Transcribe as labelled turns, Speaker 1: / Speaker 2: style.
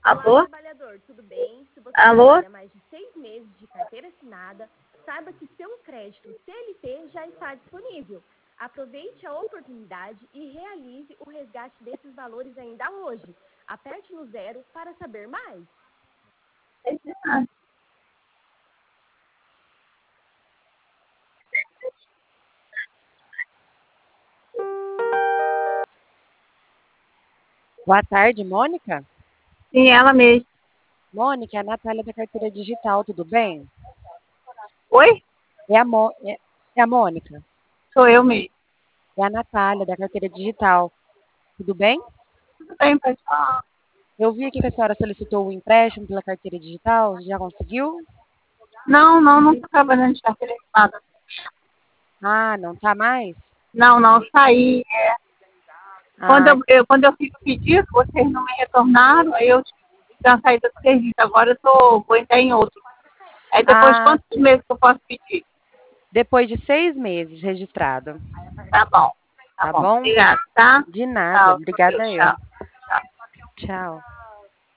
Speaker 1: Olá,
Speaker 2: Alô?
Speaker 1: trabalhador, tudo bem? Se você
Speaker 2: Alô?
Speaker 1: trabalha mais de 6 meses de carteira assinada, saiba que seu crédito CLT já está disponível. Aproveite a oportunidade e realize o resgate desses valores ainda hoje. Aperte no 0 para saber mais.
Speaker 3: Boa tarde, Mônica.
Speaker 2: Sim, ela mesma.
Speaker 3: Mônica, é a Natália da Carteira Digital, tudo bem?
Speaker 2: Oi?
Speaker 3: É a Mônica.
Speaker 2: Sou eu mesmo.
Speaker 3: É a Natália da Carteira Digital, tudo bem?
Speaker 2: Tudo bem, pode falar.
Speaker 3: Eu vi aqui que a senhora solicitou o empréstimo pela Carteira Digital, já conseguiu?
Speaker 2: Não estou trabalhando de carteira assinada.
Speaker 3: Ah, não tá mais?
Speaker 2: Não, saí. Quando
Speaker 3: Ah,
Speaker 2: quando eu fiz o pedido, vocês não me retornaram, aí eu tive que dar uma saída do serviço. Agora vou entrar em outro. Aí depois,
Speaker 3: ah,
Speaker 2: quantos meses que eu posso pedir?
Speaker 3: depois de 6 meses registrado,
Speaker 2: Tá bom. Tá
Speaker 3: tá
Speaker 2: bom.
Speaker 3: bom?
Speaker 2: Obrigada, tá?
Speaker 3: De nada,
Speaker 2: Tchau.
Speaker 3: obrigada eu.
Speaker 2: Tchau.
Speaker 3: Tchau.